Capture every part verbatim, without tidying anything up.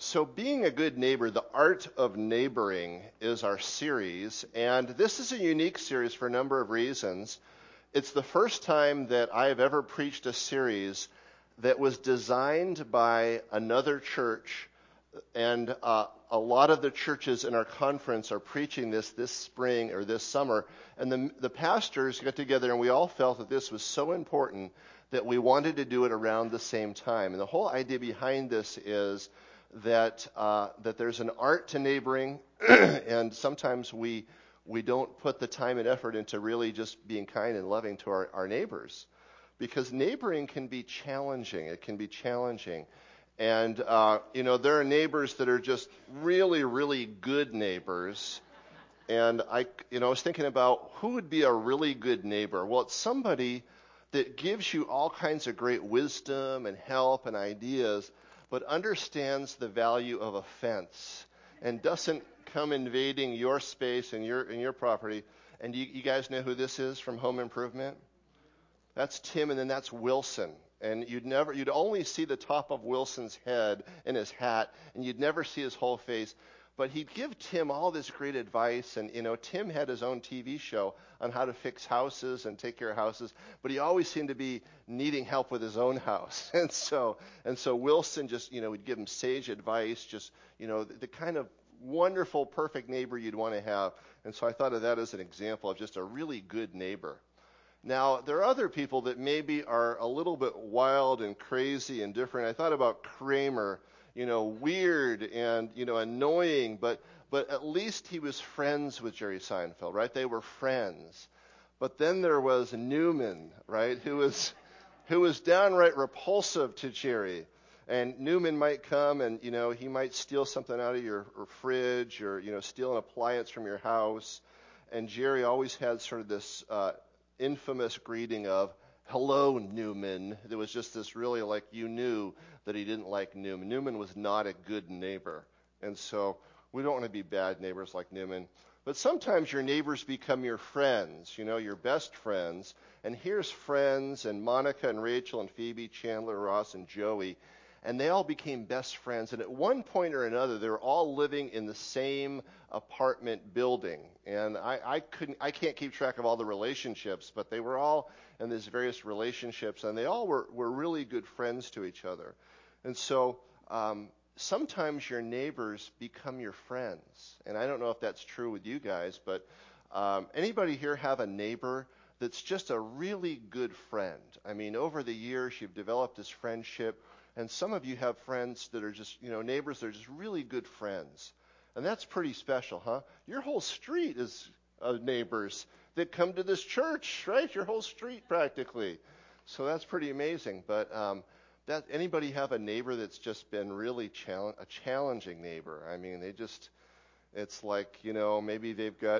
So, being a good neighbor, the art of neighboring is our series, and this is a unique series for a number of reasons. It's the first time that I have ever preached a series that was designed by another church, and uh, a lot of the churches in our conference are preaching this this spring or this summer, and the, the pastors got together and we all felt that this was so important that we wanted to do it around the same time. And the whole idea behind this is that uh, that there's an art to neighboring, and sometimes we we don't put the time and effort into really just being kind and loving to our, our neighbors, because neighboring can be challenging. It can be challenging, and uh, you know there are neighbors that are just really really good neighbors, and I you know I was thinking about who would be a really good neighbor. Well, it's somebody that gives you all kinds of great wisdom and help and ideas, but understands the value of a fence and doesn't come invading your space and your and your property. And you, you guys know who this is from Home Improvement? That's Tim, and then that's Wilson. And you'd never, you'd only see the top of Wilson's head and his hat, and you'd never see his whole face. But he'd give Tim all this great advice, and you know, Tim had his own T V show on how to fix houses and take care of houses, but he always seemed to be needing help with his own house. And so, and so Wilson just, you know, would give him sage advice, just, you know, the, the kind of wonderful, perfect neighbor you'd want to have. And so I thought of that as an example of just a really good neighbor. Now, there are other people that maybe are a little bit wild and crazy and different. I thought about Kramer. You know, weird and, you know, annoying, but but at least he was friends with Jerry Seinfeld, right? They were friends. But then there was Newman, right, who was who was downright repulsive to Jerry. And Newman might come and, you know, he might steal something out of your fridge or, you know, steal an appliance from your house. And Jerry always had sort of this uh, infamous greeting of, "Hello, Newman." There was just this really like you knew that he didn't like Newman. Newman was not a good neighbor. And so we don't want to be bad neighbors like Newman. But sometimes your neighbors become your friends, you know, your best friends. And here's friends, and Monica and Rachel and Phoebe, Chandler, Ross, and Joey. And they all became best friends. And at one point or another, they were all living in the same apartment building. And I, I couldn't, I can't keep track of all the relationships, but they were all in these various relationships, and they all were, were really good friends to each other. And so um, sometimes your neighbors become your friends. And I don't know if that's true with you guys, but um, anybody here have a neighbor that's just a really good friend? I mean, over the years, you've developed this friendship. And some of you have friends that are just, you know, neighbors that are just really good friends. And that's pretty special, huh? Your whole street is of neighbors that come to this church, right? Your whole street practically. So that's pretty amazing. But um, that anybody have a neighbor that's just been really challenge, a challenging neighbor? I mean, they just, it's like, you know, maybe they've got,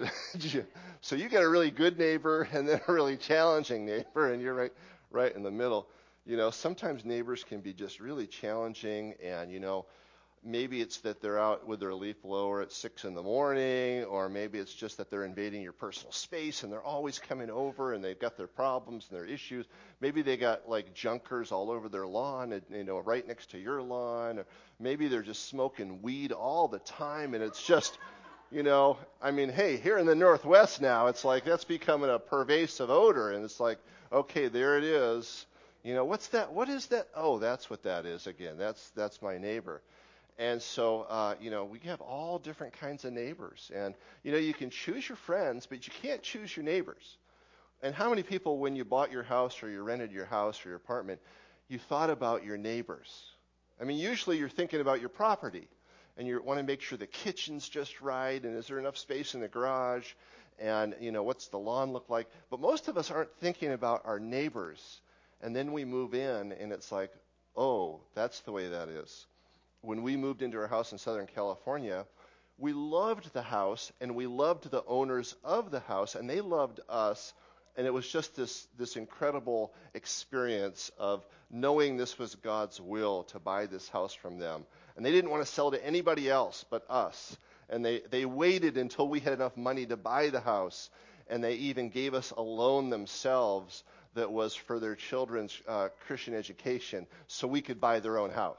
so you got a really good neighbor and then a really challenging neighbor, and you're right, right in the middle. You know, sometimes neighbors can be just really challenging, and, you know, maybe it's that they're out with their leaf blower at six in the morning, or maybe it's just that they're invading your personal space and they're always coming over and they've got their problems and their issues. Maybe they got like junkers all over their lawn, and, you know, right next to your lawn. Or maybe they're just smoking weed all the time, and it's just, you know, I mean, hey, here in the Northwest now, it's like that's becoming a pervasive odor, and it's like, okay, there it is. You know, what's that? What is that? Oh, that's what that is again. That's that's my neighbor. And so, uh, you know, we have all different kinds of neighbors. And, you know, you can choose your friends, but you can't choose your neighbors. And how many people, when you bought your house or you rented your house or your apartment, you thought about your neighbors? I mean, usually you're thinking about your property, and you want to make sure the kitchen's just right, and is there enough space in the garage, and, you know, what's the lawn look like? But most of us aren't thinking about our neighbors. And then we move in, and it's like, oh, that's the way that is. When we moved into our house in Southern California, we loved the house, and we loved the owners of the house, and they loved us. And it was just this this incredible experience of knowing this was God's will to buy this house from them. And they didn't want to sell to anybody else but us. And they, they waited until we had enough money to buy the house. And they even gave us a loan themselves that was for their children's uh, Christian education so we could buy their own house.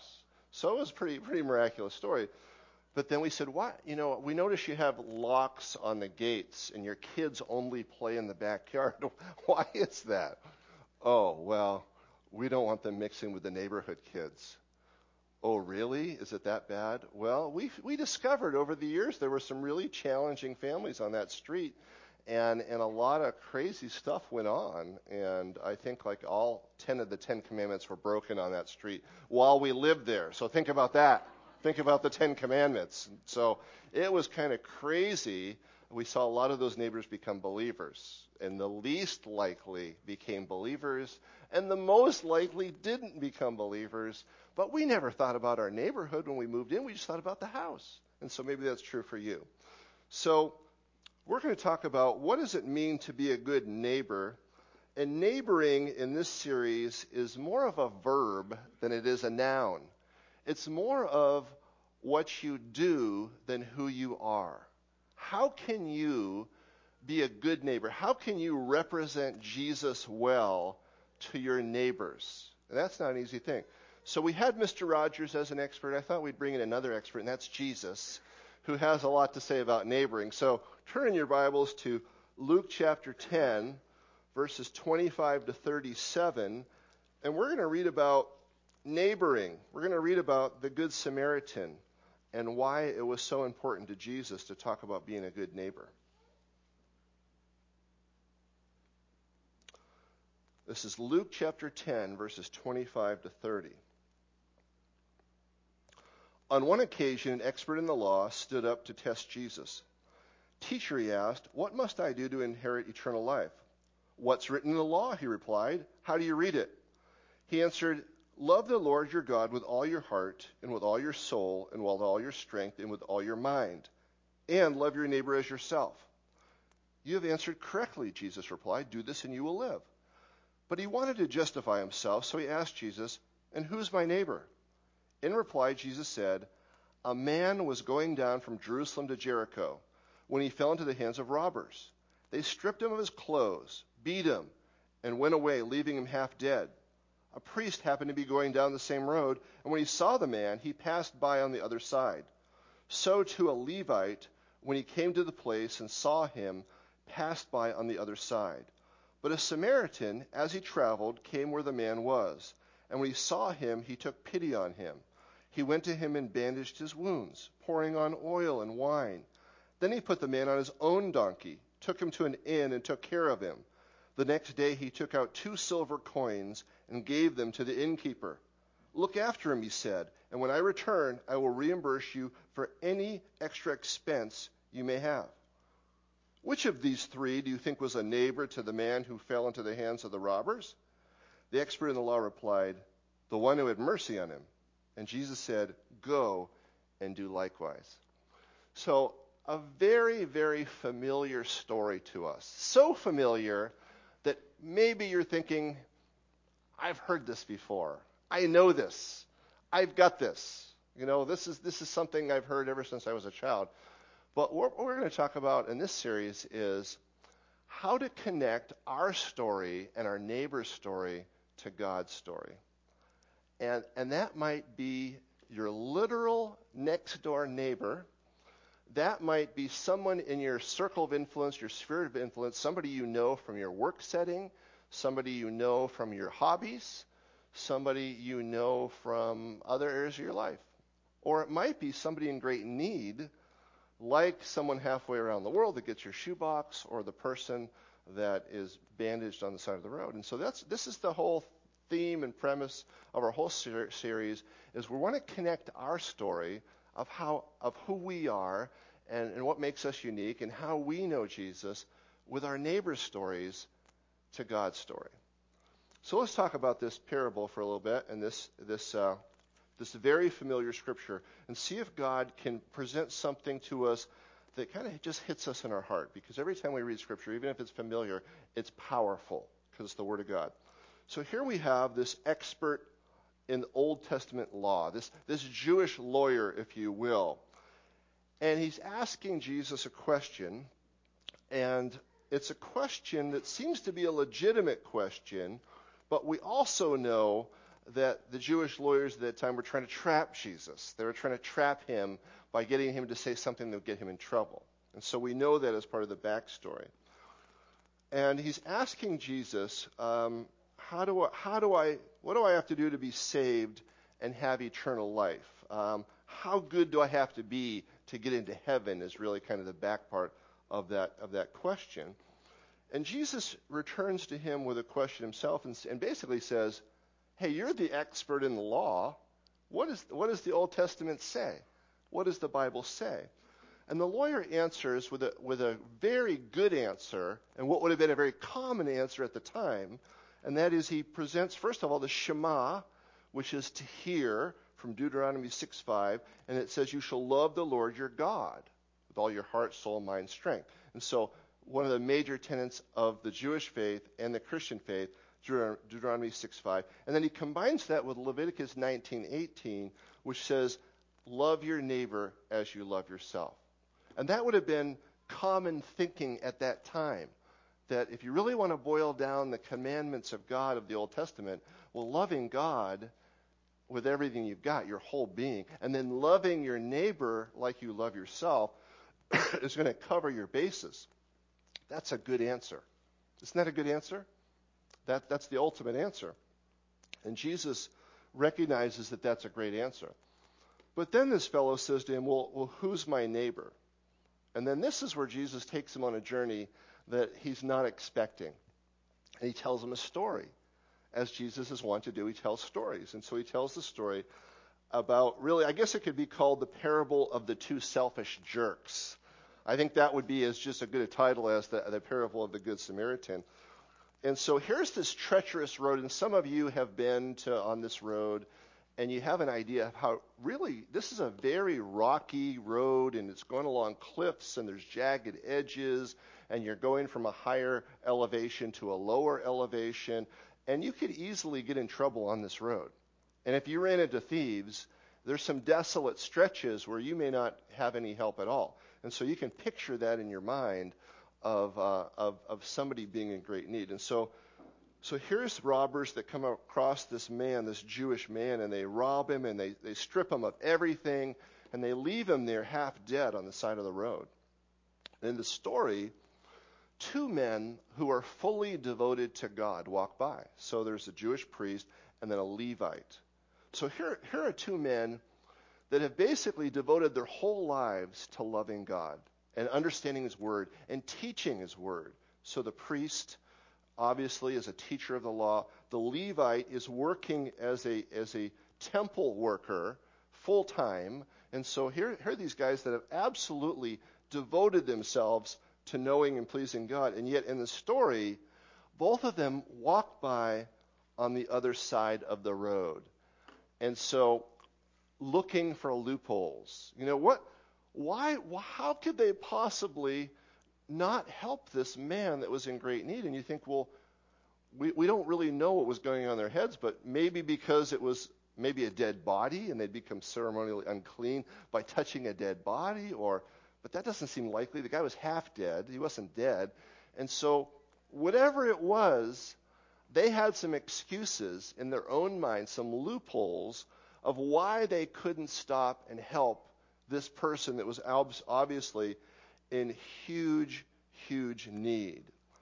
So it was a pretty, pretty miraculous story. But then we said, why? You know, we notice you have locks on the gates and your kids only play in the backyard. Why is that? Oh, well, we don't want them mixing with the neighborhood kids. Oh, really? Is it that bad? Well, we we discovered over the years there were some really challenging families on that street, and and a lot of crazy stuff went on. And I think like all ten of the Ten Commandments were broken on that street while we lived there. So think about that. Think about the Ten Commandments. So it was kind of crazy. We saw a lot of those neighbors become believers, and the least likely became believers, and the most likely didn't become believers. But we never thought about our neighborhood when we moved in. We just thought about the house. And so maybe that's true for you. So we're going to talk about what does it mean to be a good neighbor. And neighboring in this series is more of a verb than it is a noun. It's more of what you do than who you are. How can you be a good neighbor? How can you represent Jesus well to your neighbors? And that's not an easy thing. So we had Mister Rogers as an expert. I thought we'd bring in another expert, and that's Jesus, who has a lot to say about neighboring. So turn in your Bibles to Luke chapter ten, verses twenty-five to thirty-seven, and we're going to read about neighboring. We're going to read about the Good Samaritan and why it was so important to Jesus to talk about being a good neighbor. This is Luke chapter ten, verses twenty-five to thirty. On one occasion, an expert in the law stood up to test Jesus. "Teacher," he asked, "what must I do to inherit eternal life?" "What's written in the law?" he replied. "How do you read it?" He answered, "Love the Lord your God with all your heart and with all your soul and with all your strength and with all your mind, and love your neighbor as yourself." "You have answered correctly," Jesus replied. "Do this and you will live." But he wanted to justify himself, so he asked Jesus, "And who's my neighbor?" In reply, Jesus said, "A man was going down from Jerusalem to Jericho when he fell into the hands of robbers. They stripped him of his clothes, beat him, and went away, leaving him half dead. A priest happened to be going down the same road, and when he saw the man, he passed by on the other side. So too a Levite, when he came to the place and saw him, passed by on the other side. But a Samaritan, as he traveled, came where the man was, and when he saw him, he took pity on him. He went to him and bandaged his wounds, pouring on oil and wine. Then he put the man on his own donkey, took him to an inn, and took care of him. The next day he took out two silver coins and gave them to the innkeeper. 'Look after him,' he said, 'and when I return, I will reimburse you for any extra expense you may have.' Which of these three do you think was a neighbor to the man who fell into the hands of the robbers?" The expert in the law replied, "The one who had mercy on him." And Jesus said, "Go and do likewise." So a very, very familiar story to us. So familiar that maybe you're thinking, I've heard this before. I know this. I've got this. You know, this is this is something I've heard ever since I was a child. But what we're going to talk about in this series is how to connect our story and our neighbor's story to God's story. And and that might be your literal next door neighbor. That might be someone in your circle of influence, your sphere of influence, somebody you know from your work setting, somebody you know from your hobbies, somebody you know from other areas of your life. Or it might be somebody in great need, like someone halfway around the world that gets your shoebox, or the person that is bandaged on the side of the road. And so that's this is the whole theme and premise of our whole ser- series is we want to connect our story of how of who we are and, and what makes us unique and how we know Jesus with our neighbors' stories to God's story. So let's talk about this parable for a little bit and this this uh, this very familiar scripture and see if God can present something to us that kind of just hits us in our heart. Because every time we read scripture, even if it's familiar, it's powerful because it's the Word of God. So here we have this expert in Old Testament law, this, this Jewish lawyer, if you will. And he's asking Jesus a question, and it's a question that seems to be a legitimate question, but we also know that the Jewish lawyers at that time were trying to trap Jesus. They were trying to trap him by getting him to say something that would get him in trouble. And so we know that as part of the backstory. And he's asking Jesus, um, how do I, how do I, what do I have to do to be saved and have eternal life? Um, how good do I have to be to get into heaven is really kind of the back part of that of that question. And Jesus returns to him with a question himself and, and basically says, hey, you're the expert in the law. What is what does the Old Testament say? What does the Bible say? And the lawyer answers with a with a very good answer, and what would have been a very common answer at the time, and that is he presents, first of all, the Shema, which is to hear from Deuteronomy six five, and it says, you shall love the Lord your God with all your heart, soul, mind, strength. And so one of the major tenets of the Jewish faith and the Christian faith, Deuteronomy six five. And then he combines that with Leviticus nineteen eighteen, which says, love your neighbor as you love yourself. And that would have been common thinking at that time, that if you really want to boil down the commandments of God of the Old Testament, well, loving God with everything you've got, your whole being, and then loving your neighbor like you love yourself is going to cover your bases. That's a good answer. Isn't that a good answer? That, that's the ultimate answer. And Jesus recognizes that that's a great answer. But then this fellow says to him, well, well, who's my neighbor? And then this is where Jesus takes him on a journey that he's not expecting. And he tells him a story. As Jesus is wont to do, he tells stories. And so he tells the story about, really, I guess it could be called the parable of the two selfish jerks. I think that would be as just a good a title as the, the parable of the Good Samaritan. And so here's this treacherous road, and some of you have been to on this road, and you have an idea of how really this is a very rocky road, and it's going along cliffs, and there's jagged edges, and you're going from a higher elevation to a lower elevation, and you could easily get in trouble on this road. And if you ran into thieves, there's some desolate stretches where you may not have any help at all. And so you can picture that in your mind of uh, of, of somebody being in great need. And so so here's robbers that come across this man, this Jewish man, and they rob him, and they, they strip him of everything, and they leave him there half dead on the side of the road. And in the story, two men who are fully devoted to God walk by. So there's a Jewish priest and then a Levite. So here, here are two men that have basically devoted their whole lives to loving God and understanding his word and teaching his word. So the priest, obviously, is a teacher of the law. The Levite is working as a as a temple worker full time. And so here, here are these guys that have absolutely devoted themselves to knowing and pleasing God. And yet in the story, both of them walk by on the other side of the road. And so looking for loopholes. You know, what why how could they possibly not help this man that was in great need? And you think, well, we, we don't really know what was going on in their heads, but maybe because it was maybe a dead body and they'd become ceremonially unclean by touching a dead body, or but that doesn't seem likely. The guy was half dead. He wasn't dead. And so whatever it was, they had some excuses in their own mind, some loopholes of why they couldn't stop and help this person that was obviously in huge, huge need.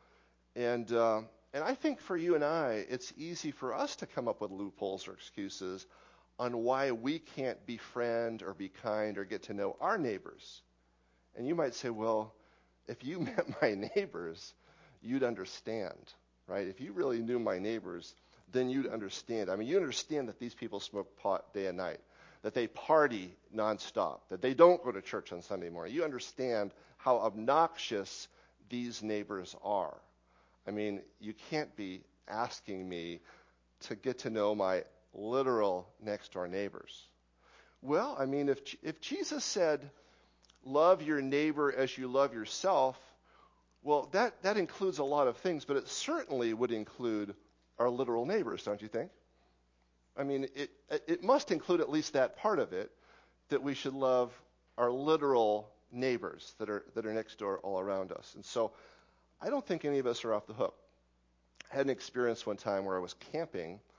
And uh, and I think for you and I, it's easy for us to come up with loopholes or excuses on why we can't befriend or be kind or get to know our neighbors. And you might say, well, if you met my neighbors, you'd understand, right? If you really knew my neighbors, then you'd understand. I mean, you understand that these people smoke pot day and night, that they party nonstop, that they don't go to church on Sunday morning. You understand how obnoxious these neighbors are. I mean, you can't be asking me to get to know my literal next-door neighbors. Well, I mean, if if Jesus said, love your neighbor as you love yourself, well, that, that includes a lot of things, but it certainly would include our literal neighbors, don't you think? I mean, it it must include at least that part of it, that we should love our literal neighbors that are that are next door all around us. And so I don't think any of us are off the hook. I had an experience one time where I was camping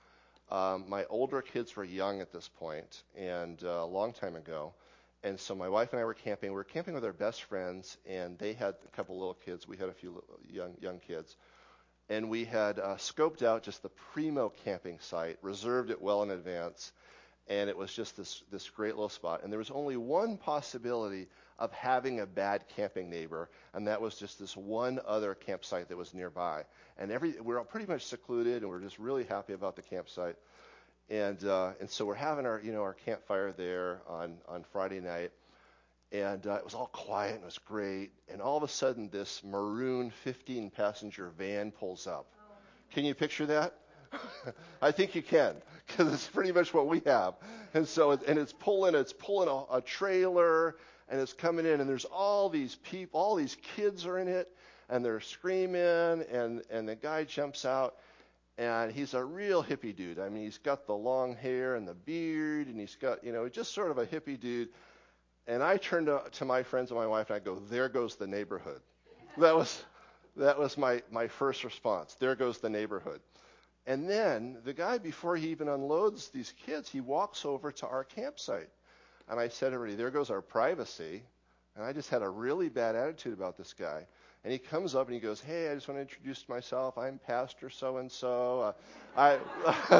Um, my older kids were young at this point, and uh, a long time ago. And so my wife and I were camping. We were camping with our best friends, and they had a couple little kids. We had a few little, young young kids. And we had uh, scoped out just the primo camping site, reserved it well in advance, and it was just this this great little spot. And there was only one possibility of having a bad camping neighbor, and that was just this one other campsite that was nearby. And every we were all pretty much secluded, and we we're just really happy about the campsite. And uh, and so we're having our you know our campfire there on on Friday night, and uh, it was all quiet and it was great. And all of a sudden, this maroon fifteen passenger van pulls up. Can you picture that? I think you can, because it's pretty much what we have. And so, it, and it's pulling, it's pulling a, a trailer, and it's coming in, and there's all these people, all these kids are in it, and they're screaming, and and the guy jumps out, and he's a real hippie dude. I mean, he's got the long hair and the beard, and he's got, you know, just sort of a hippie dude. And I turned to, to my friends and my wife, and I go, "There goes the neighborhood." That was that was my my first response. There goes the neighborhood. And then the guy, before he even unloads these kids, he walks over to our campsite. And I said already, there goes our privacy. And I just had a really bad attitude about this guy. And he comes up and he goes, "Hey, I just want to introduce myself. I'm Pastor so-and-so. Uh, I,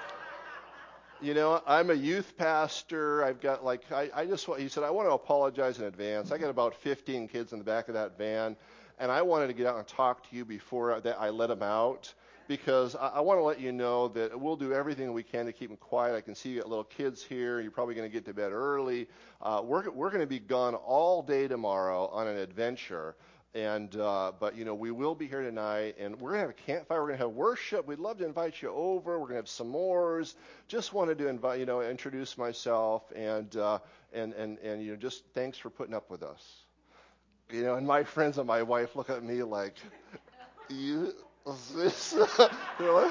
you know, I'm a youth pastor. I've got like, I, I just want," he said, "I want to apologize in advance. I got about fifteen kids in the back of that van. And I wanted to get out and talk to you before I, that I let them out. Because I, I want to let you know that we'll do everything we can to keep them quiet. I can see you got little kids here. You're probably going to get to bed early. Uh, we're we're going to be gone all day tomorrow on an adventure. And uh, but you know we will be here tonight, and we're going to have a campfire. We're going to have worship. We'd love to invite you over. We're going to have s'mores. Just wanted to invite you know introduce myself and uh, and and and you know just thanks for putting up with us. You know, and my friends and my wife look at me like, you. This, uh, you know,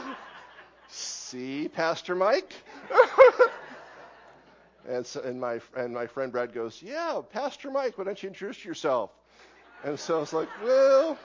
see, Pastor Mike? and so, and my and my friend Brad goes, "Yeah, Pastor Mike, why don't you introduce yourself?" And so I was like, "Well,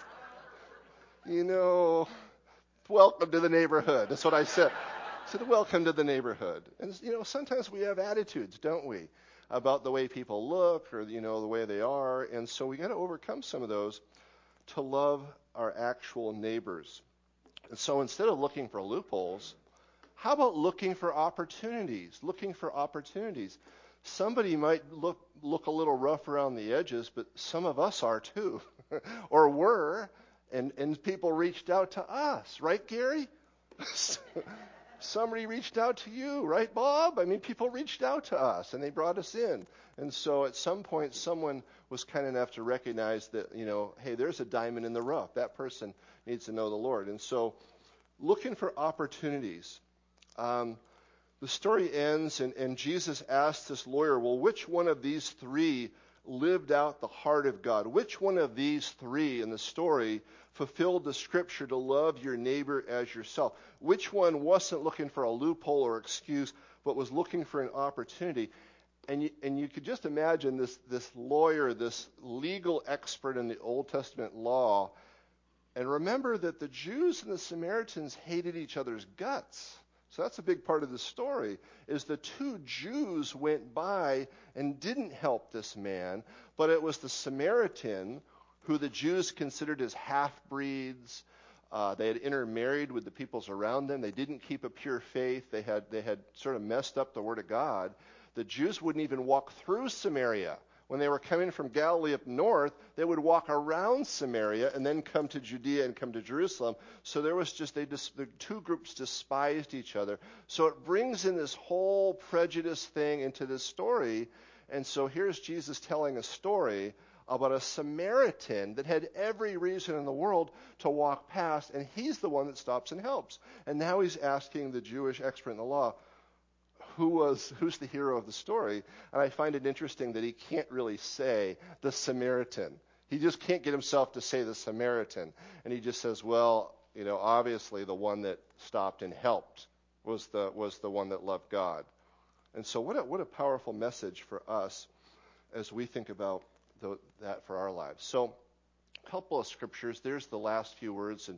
you know, welcome to the neighborhood." That's what I said. I said, "Welcome to the neighborhood." And you know, sometimes we have attitudes, don't we, about the way people look or you know the way they are, and so we got to overcome some of those to love our actual neighbors. And so instead of looking for loopholes, how about looking for opportunities? Looking for opportunities. Somebody might look look a little rough around the edges, but some of us are too, or were, and, and people reached out to us, right, Gary? Somebody reached out to you, right, Bob? I mean, people reached out to us, and they brought us in. And so at some point, someone was kind enough to recognize that, you know, hey, there's a diamond in the rough. That person needs to know the Lord. And so looking for opportunities. Um, the story ends, and, and Jesus asked this lawyer, well, which one of these three lived out the heart of God? Which one of these three in the story fulfilled the scripture to love your neighbor as yourself? Which one wasn't looking for a loophole or excuse, but was looking for an opportunity? And you, and you could just imagine this, this lawyer, this legal expert in the Old Testament law. And remember that the Jews and the Samaritans hated each other's guts. So that's a big part of the story, is the two Jews went by and didn't help this man, but it was the Samaritan who the Jews considered as half-breeds. Uh, they had intermarried with the peoples around them. They didn't keep a pure faith. They had they had sort of messed up the Word of God. The Jews wouldn't even walk through Samaria. When they were coming from Galilee up north, they would walk around Samaria and then come to Judea and come to Jerusalem. So there was just, they dis, the two groups despised each other. So it brings in this whole prejudice thing into this story. And so here's Jesus telling a story about a Samaritan that had every reason in the world to walk past, and he's the one that stops and helps. And now he's asking the Jewish expert in the law, Who was who's the hero of the story? And I find it interesting that he can't really say the Samaritan. He just can't get himself to say the Samaritan. And he just says, well, you know, obviously the one that stopped and helped was the was the one that loved God. And so what a, what a powerful message for us as we think about the, that for our lives. So a couple of scriptures. There's the last few words in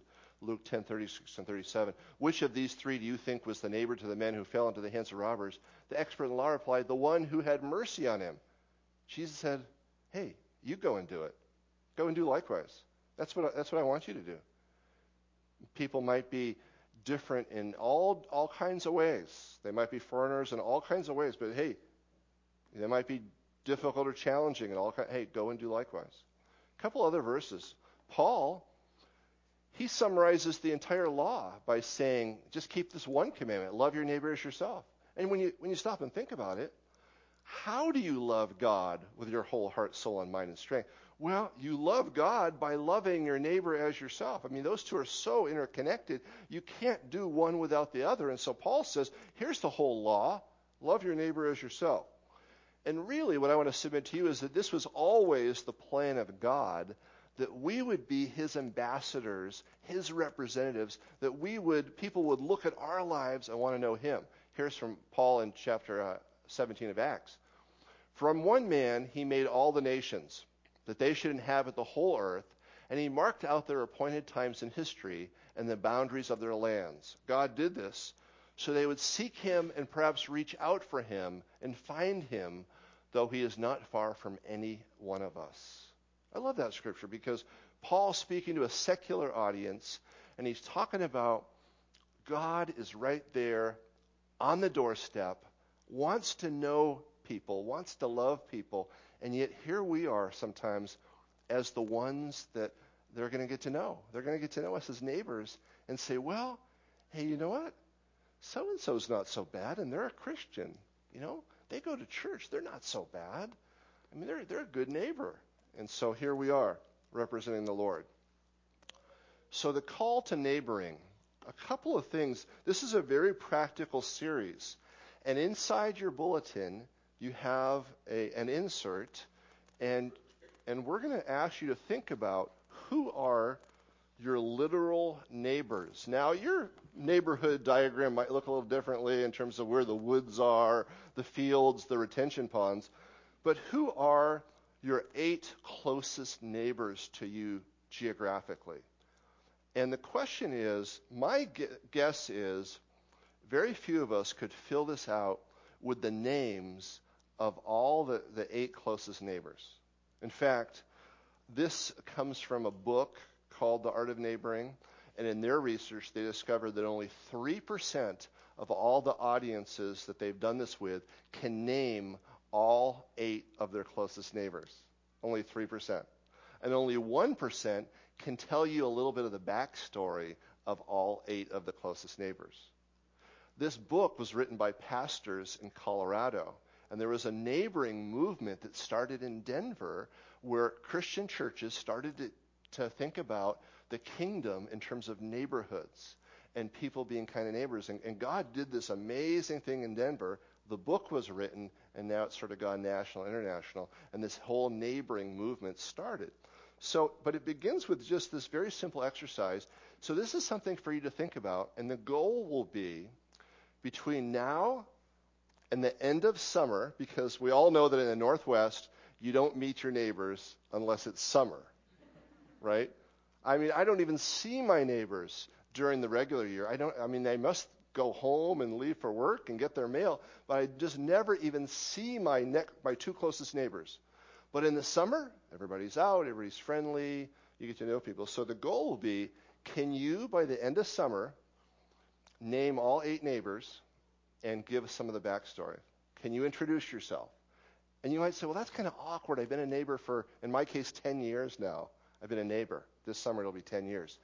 Luke ten, thirty-six and thirty-seven. Which of these three do you think was the neighbor to the men who fell into the hands of robbers? The expert in the law replied, the one who had mercy on him. Jesus said, hey, you go and do it. Go and do likewise. That's what I, that's what I want you to do. People might be different in all all kinds of ways. They might be foreigners in all kinds of ways, but hey, they might be difficult or challenging in all kinds. Hey, go and do likewise. A couple other verses. Paul, he summarizes the entire law by saying, just keep this one commandment, love your neighbor as yourself. And when you when you stop and think about it, how do you love God with your whole heart, soul, and mind and strength? Well, you love God by loving your neighbor as yourself. I mean, those two are so interconnected, you can't do one without the other. And so Paul says, here's the whole law, love your neighbor as yourself. And really what I want to submit to you is that this was always the plan of God, that we would be his ambassadors, his representatives, that we would, people would look at our lives and want to know him. Here's from Paul in chapter uh, seventeen of Acts. From one man he made all the nations, that they should inhabit the whole earth, and he marked out their appointed times in history and the boundaries of their lands. God did this so they would seek him and perhaps reach out for him and find him, though he is not far from any one of us. I love that scripture because Paul's speaking to a secular audience, and he's talking about God is right there on the doorstep, wants to know people, wants to love people, and yet here we are sometimes as the ones that they're going to get to know. They're going to get to know us as neighbors and say, well, hey, you know what? So-and-so's not so bad, and they're a Christian. You know, they go to church. They're not so bad. I mean, they're, they're a good neighbor. And so here we are representing the Lord. So the call to neighboring, a couple of things. This is a very practical series. And inside your bulletin, you have a, an insert, and and we're going to ask you to think about who are your literal neighbors. Now, your neighborhood diagram might look a little differently in terms of where the woods are, the fields, the retention ponds, but who are your eight closest neighbors to you geographically? And the question is, my guess is, very few of us could fill this out with the names of all the, the eight closest neighbors. In fact, this comes from a book called The Art of Neighboring, and in their research, they discovered that only three percent of all the audiences that they've done this with can name all eight of their closest neighbors. Only three percent. And only one percent can tell you a little bit of the backstory of all eight of the closest neighbors. This book was written by pastors in Colorado, and there was a neighboring movement that started in Denver where Christian churches started to, to think about the kingdom in terms of neighborhoods and people being kind of neighbors. And, and God did this amazing thing in Denver. The book was written, and now it's sort of gone national, international, and this whole neighboring movement started. So, but it begins with just this very simple exercise. So this is something for you to think about, and the goal will be between now and the end of summer, because we all know that in the Northwest, you don't meet your neighbors unless it's summer, right? I mean, I don't even see my neighbors during the regular year. I don't. I mean, they must go home and leave for work and get their mail, but I just never even see my ne- my two closest neighbors. But in the summer, everybody's out, everybody's friendly, you get to know people. So the goal will be, can you, by the end of summer, name all eight neighbors and give some of the backstory? Can you introduce yourself? And you might say, well, that's kind of awkward. I've been a neighbor for, in my case, ten years now. I've been a neighbor. This summer it'll be ten years.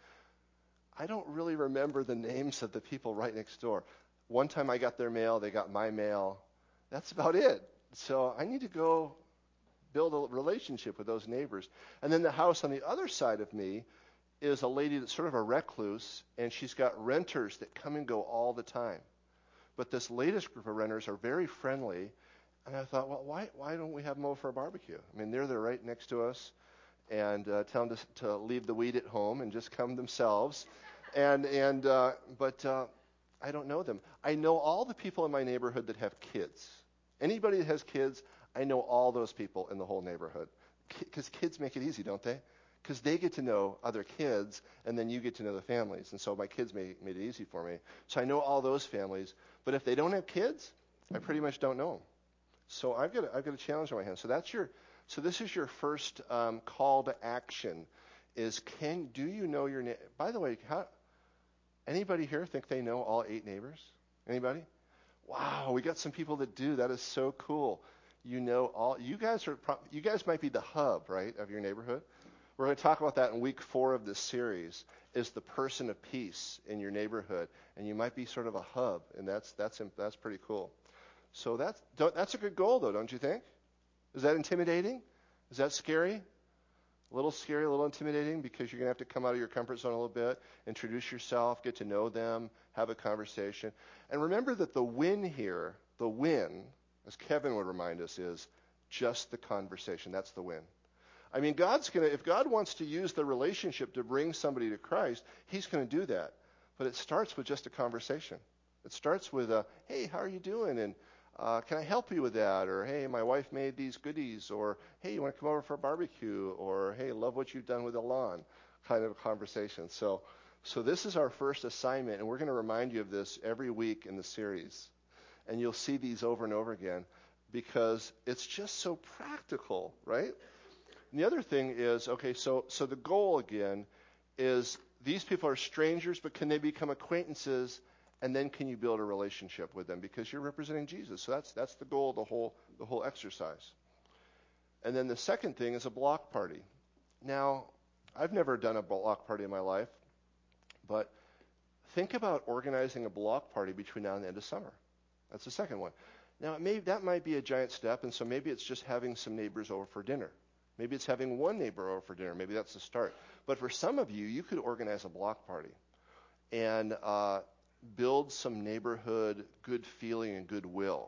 I don't really remember the names of the people right next door. One time I got their mail, they got my mail. That's about it. So I need to go build a relationship with those neighbors. And then the house on the other side of me is a lady that's sort of a recluse, and she's got renters that come and go all the time. But this latest group of renters are very friendly, and I thought, well, why why don't we have them over for a barbecue? I mean, they're there right next to us, and uh, tell them to, to leave the weed at home and just come themselves. And and uh, but uh, I don't know them. I know all the people in my neighborhood that have kids. Anybody that has kids, I know all those people in the whole neighborhood. Because kids make it easy, don't they? because they get to know other kids, and then you get to know the families. And so my kids made, made it easy for me. So I know all those families. But if they don't have kids, I pretty much don't know them. So I've got a, I've got a challenge on my hands. So that's your so this is your first um, call to action. Is can do you know your neighbor? By the way, how, anybody here think they know all eight neighbors? Anybody? Wow, we got some people that do. That is so cool. You know all. You guys are. You guys might be the hub, right, of your neighborhood. We're going to talk about that in week four of this series. Is the person of peace in your neighborhood, and you might be sort of a hub, and that's that's that's pretty cool. So that's that's a good goal, though, don't you think? Is that intimidating? Is that scary? A little scary, a little intimidating, because you're going to have to come out of your comfort zone a little bit, introduce yourself, get to know them, have a conversation. And remember that the win here, the win, as Kevin would remind us, is just the conversation. That's the win. I mean, God's going to, if God wants to use the relationship to bring somebody to Christ, he's going to do that. But it starts with just a conversation. It starts with a, hey, how are you doing? And Uh, can I help you with that? Or, hey, my wife made these goodies. Or, hey, you want to come over for a barbecue? Or, hey, love what you've done with the lawn, kind of conversation. So, so this is our first assignment, and we're going to remind you of this every week in the series. And you'll see these over and over again because it's just so practical, right? And the other thing is, okay, so so the goal again is these people are strangers, but can they become acquaintances? And then can you build a relationship with them because you're representing Jesus? So that's that's the goal of the whole the whole exercise. And then the second thing is a block party. Now, I've never done a block party in my life, but think about organizing a block party between now and the end of summer. That's the second one. Now, it may, that might be a giant step, and so maybe it's just having some neighbors over for dinner. Maybe it's having one neighbor over for dinner. Maybe that's the start. But for some of you, you could organize a block party. And uh, build some neighborhood good feeling and goodwill.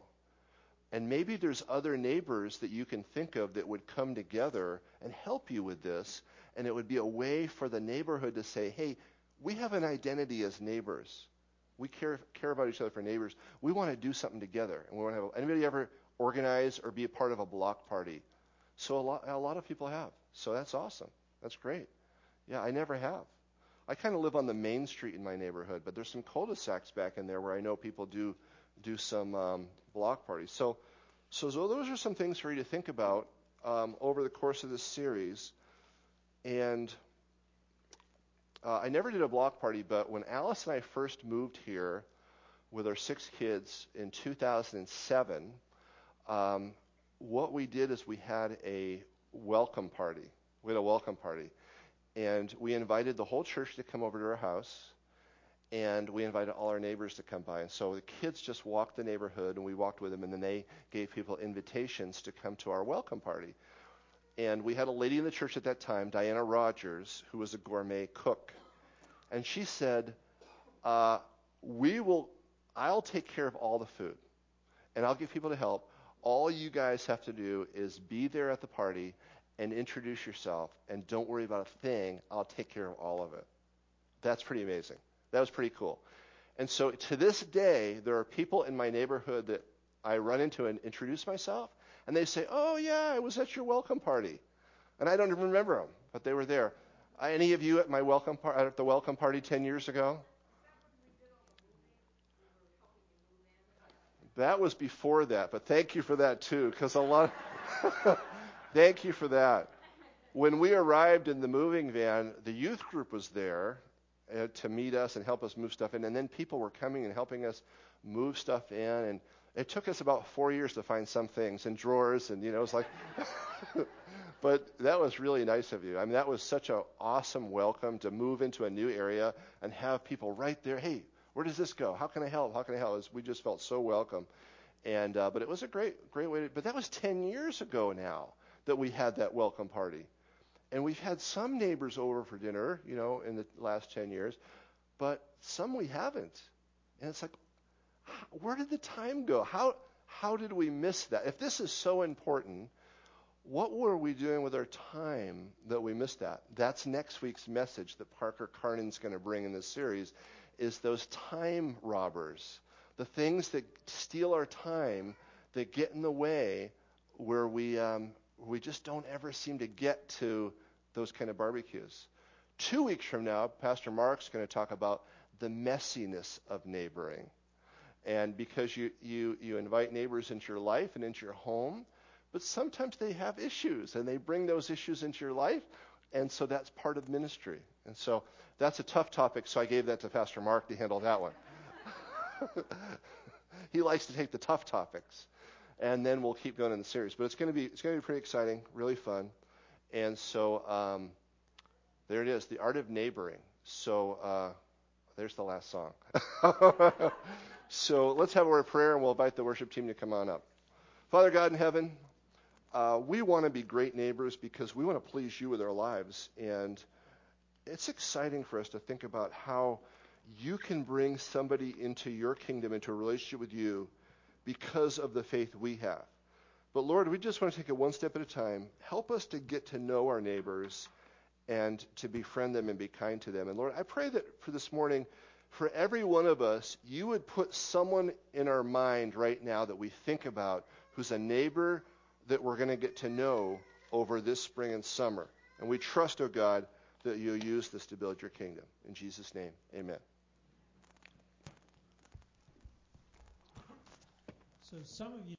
And maybe there's other neighbors that you can think of that would come together and help you with this, and it would be a way for the neighborhood to say, hey, we have an identity as neighbors. We care care about each other for neighbors. We want to do something together. And we want to have anybody ever organize or be a part of a block party? So a lot, a lot of people have. So that's awesome. That's great. Yeah, I never have. I kind of live on the main street in my neighborhood, but there's some cul-de-sacs back in there where I know people do do some um, block parties. So, so those are some things for you to think about um, over the course of this series. And uh, I never did a block party, but when Alice and I first moved here with our six kids in two thousand seven, um, what we did is we had a welcome party. We had a welcome party. And we invited the whole church to come over to our house, and we invited all our neighbors to come by. And so the kids just walked the neighborhood, and we walked with them, and then they gave people invitations to come to our welcome party. And we had a lady in the church at that time, Diana Rogers, who was a gourmet cook. And she said, uh, we will, I'll take care of all the food, and I'll get people to help. All you guys have to do is be there at the party and introduce yourself, and don't worry about a thing. I'll take care of all of it. That's pretty amazing. That was pretty cool. And so to this day, there are people in my neighborhood that I run into and introduce myself, and they say, oh, yeah, I was at your welcome party. And I don't even remember them, but they were there. Uh, any of you at my welcome par- at the welcome party ten years ago? That was before that, but thank you for that, too, because a lot of thank you for that. When we arrived in the moving van, the youth group was there uh, to meet us and help us move stuff in. And then people were coming and helping us move stuff in. And it took us about four years to find some things in drawers. And, you know, it was like, but that was really nice of you. I mean, that was such an awesome welcome to move into a new area and have people right there. Hey, where does this go? How can I help? How can I help? We just felt so welcome. And uh, but it was a great, great way to, but that was ten years ago now that we had that welcome party. And we've had some neighbors over for dinner, you know, in the last ten years, but some we haven't. And it's like, where did the time go? How how did we miss that? If this is so important, what were we doing with our time that we missed that? That's next week's message that Parker Carnan's going to bring in this series, is those time robbers, the things that steal our time, that get in the way, where we um, we just don't ever seem to get to those kind of barbecues. Two weeks from now, Pastor Mark's going to talk about the messiness of neighboring. And because you, you, you invite neighbors into your life and into your home, but sometimes they have issues, and they bring those issues into your life, and so that's part of ministry. And so that's a tough topic, so I gave that to Pastor Mark to handle that one. He likes to take the tough topics, and then we'll keep going in the series. But it's going to be it's going to be pretty exciting, really fun. And so um, there it is, the art of neighboring. So uh, there's the last song. So let's have a word of prayer, and we'll invite the worship team to come on up. Father God in heaven, uh, we want to be great neighbors because we want to please you with our lives. And it's exciting for us to think about how you can bring somebody into your kingdom, into a relationship with you, because of the faith we have. But Lord, we just want to take it one step at a time. Help us to get to know our neighbors and to befriend them and be kind to them. And Lord, I pray that for this morning, for every one of us, you would put someone in our mind right now that we think about who's a neighbor that we're going to get to know over this spring and summer. And we trust, oh God, that you'll use this to build your kingdom. In Jesus' name, amen. So some of you